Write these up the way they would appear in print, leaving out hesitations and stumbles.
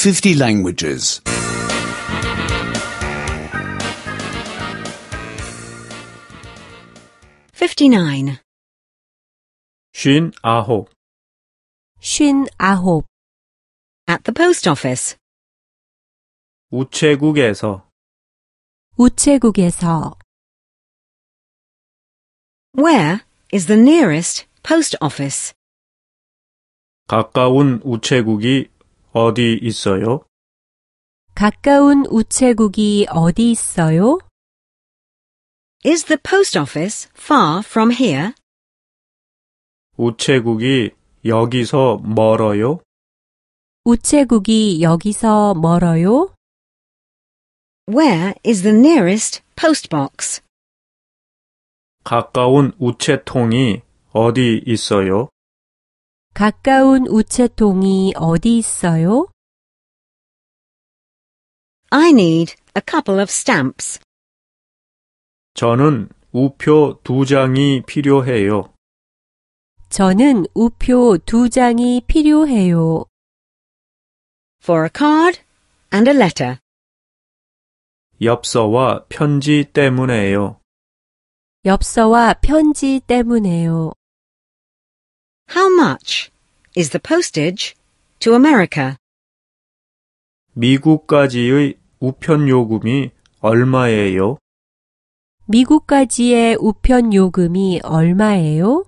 50 languages. 59. 59. 59. At the post office. 우체국에서. 우체국에서. Where is the nearest post office? 가까운 우체국이 어디 있어요? 가까운 우체국이 어디 있어요? Is the post office far from here? 우체국이 여기서 멀어요? 우체국이 여기서 멀어요? Where is the nearest post box? 가까운 우체통이 어디 있어요? 가까운 우체통이 어디 있어요? I need a couple of stamps. 저는 우표 2장이 필요해요. 저는 우표 2장이 필요해요. For a card and a letter. 엽서와 편지 때문에요. 엽서와 편지 때문에요. How much is the postage to America? 미국까지의 우편 요금이 얼마예요? 미국까지의 우편 요금이 얼마예요?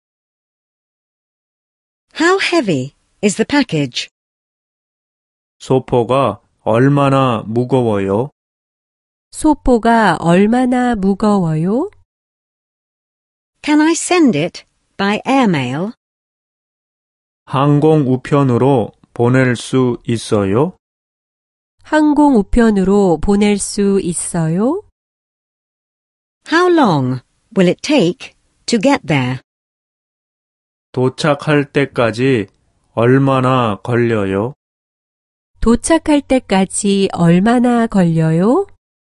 How heavy is the package? 소포가 얼마나 무거워요? 소포가 얼마나 무거워요? Can I send it by airmail? 항공 우편으로 보낼 수 있어요? 항공 우편으로 보낼 수 있어요? How long will it take to get there? 도착할 때까지 얼마나 걸려요? 도착할 때까지 얼마나 걸려요?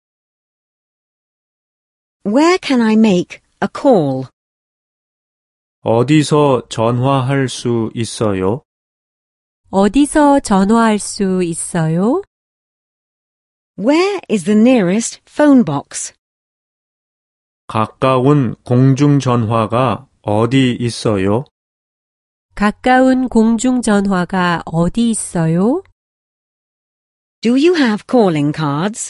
Where can I make a call? 어디서 전화할 수 있어요? 어디서 전화할 수 있어요? Where is the nearest phone box? 가까운 공중전화가 어디 있어요? 가까운 공중전화가 어디 있어요? Do you have calling cards?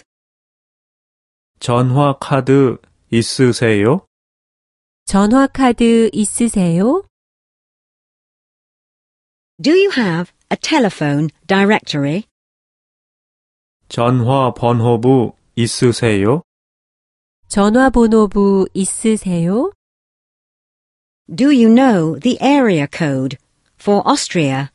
전화 카드 있으세요? 전화 카드 있으세요? Do you have a telephone directory? 전화 번호부 있으세요? 전화번호부 있으세요? Do you know the area code for Austria?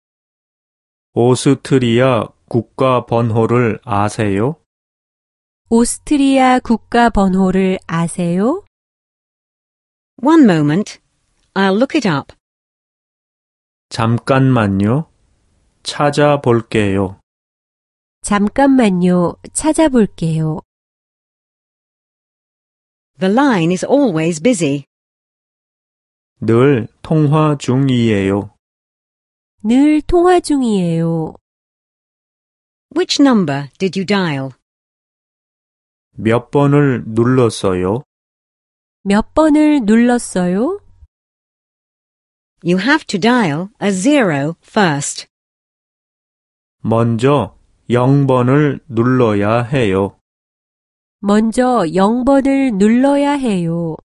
오스트리아 국가 번호를 아세요? 오스트리아 국가 번호를 아세요? One moment. I'll look it up. 잠깐만요. 찾아볼게요. 잠깐만요. 찾아볼게요. The line is always busy. 늘 통화 중이에요. 늘 통화 중이에요. Which number did you dial? 몇 번을 눌렀어요? 몇 번을 눌렀어요? You have to dial a zero first. 먼저 0번을 눌러야 해요. 먼저 0번을 눌러야 해요.